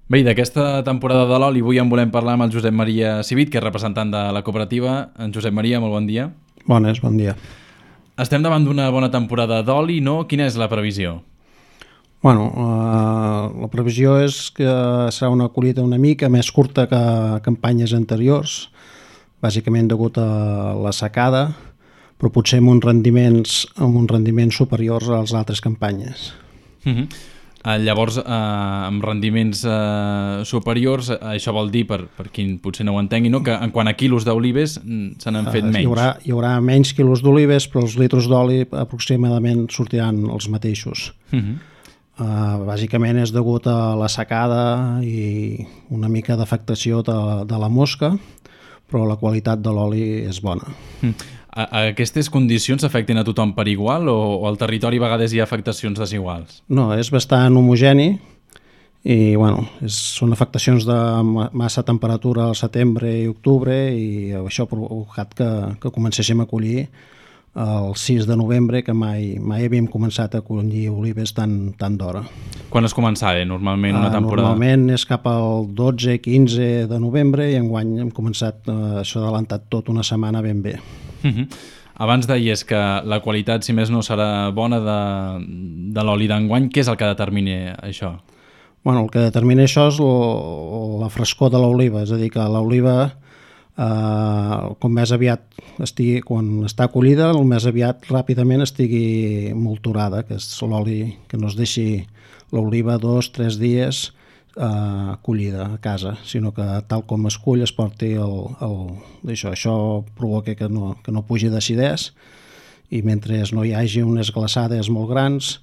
Bé, i d'aquesta temporada de l'oli avui en volem parlar amb el Josep Maria Civit, que és representant de la cooperativa. En Josep Maria, molt bon dia. Bones, bon dia. Estem davant d'una bona temporada d'oli, no? Quina és la previsió? Bueno, la previsió és que serà una collita una mica més curta que campanyes anteriors, bàsicament degut a la secada, però potser amb uns rendiments superiors a les altres campanyes. Llavors, amb rendiments superiors, això vol dir, per qui potser no ho entengui, no? Que en quant a quilos d'olives se n'han fet menys. Hi haurà menys quilos d'olives, però els litros d'oli aproximadament sortiran els mateixos. Bàsicament és degut a la secada i una mica d'afectació de la mosca, però la qualitat de l'oli és bona. Aquestes condicions afecten a tothom per igual o al territori a vegades hi ha afectacions desiguals? No, és bastant homogeni i bueno, són afectacions de massa temperatura al setembre i octubre i això ha provocat que comencéssim a collir el 6 de novembre, que mai havíem començat a collir olives tan d'hora. Quan es començava normalment una temporada? Normalment és cap al 12-15 de novembre i enguany hem començat, això ha adelantat tot una setmana ben bé. Abans deies que la qualitat, si més no, serà bona de l'oli d'enguany. Què és el que determina això? Bueno, el que determina això és la frescor de l'oliva, és a dir, que l'oliva com més aviat quan està collida, el més aviat ràpidament estigui molturada, que és l'oli que no es deixi l'oliva 2-3 dies collida a casa, sinó que tal com es cull es porti això provoca que no pugi d'acidès i mentre no hi hagi unes glaçades molt grans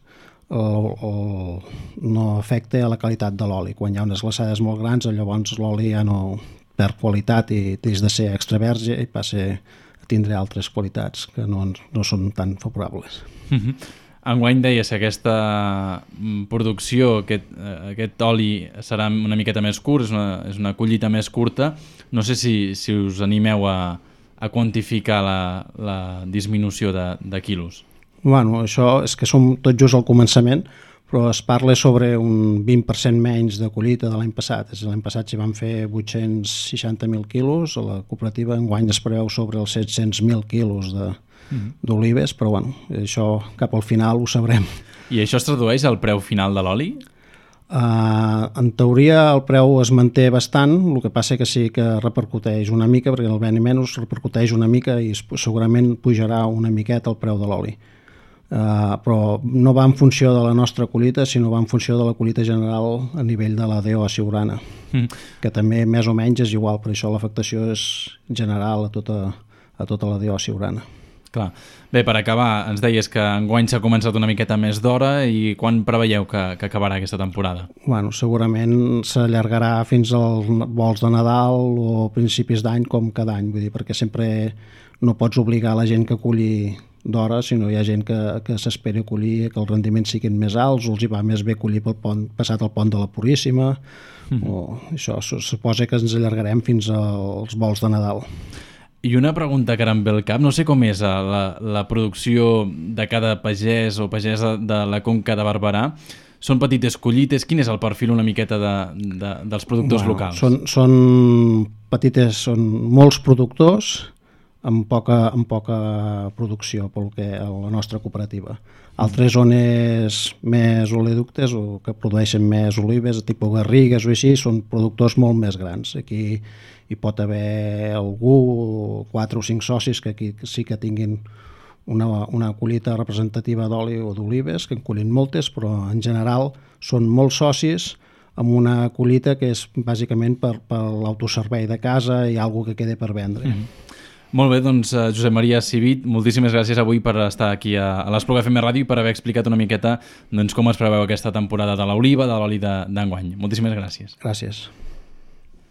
no afecta a la qualitat de l'oli. Quan hi ha unes glaçades molt grans, llavors l'oli ja no perd qualitat i des de ser extra verge i passa a tindre altres qualitats que no són tan favorables. Enguany deies que aquesta producció, aquest oli serà una miqueta més curt, és una collita més curta. No sé si us animeu a quantificar la disminució de quilos. Bueno, això és que som tot just al començament, però es parla sobre un 20% menys de collita de l'any passat. L'any passat s'hi van fer 860.000 quilos, a la cooperativa enguany es preveu sobre els 700.000 quilos d'olives, però bueno, això cap al final ho sabrem. I això es tradueix al preu final de l'oli? En teoria el preu es manté bastant, el que passa que sí que repercuteix una mica, perquè el menys repercuteix una mica i segurament pujarà una miqueta el preu de l'oli. Però no va en funció de la nostra collita, sinó va en funció de la collita general a nivell de la DO Siurana, que també més o menys és igual, per això l'afectació és general a tota la DO Siurana. Clar. Bé, per acabar, ens deies que enguany s'ha començat una miqueta més d'hora i quan preveieu que acabarà aquesta temporada? Bueno, segurament s'allargarà fins als vols de Nadal o principis d'any com cada any, vull dir, perquè sempre no pots obligar la gent que colli d'hora, sinó hi ha gent que s'espera a collir, que els rendiments siguin més alts, o els hi va més bé collir passat el pont de la Puríssima, o això suposa que ens allargarem fins als vols de Nadal. I una pregunta que ara em ve al cap, no sé com és la producció de cada pagès o pagesa de la Conca de Barberà. Són petites collites? Quin és el perfil una miqueta dels productors locals? Són petites, són molts productors amb poca producció pel que a la nostra cooperativa. Altres zones més oleoductes o que produeixen més olives, tipus Garrigues o així, són productors molt més grans. Aquí hi pot haver algú, 4 o 5 socis que aquí sí que tinguin una collita representativa d'oli o d'olives, que en collin moltes, però en general són molts socis amb una collita que és bàsicament per l'autoservei de casa i alguna que quede per vendre. Molt bé, doncs Josep Maria Civit, moltíssimes gràcies avui per estar aquí a l'Espluga FM Ràdio i per haver explicat una miqueta com es preveu aquesta temporada de l'oliva, de l'oli d'enguany. Moltíssimes gràcies. Gràcies.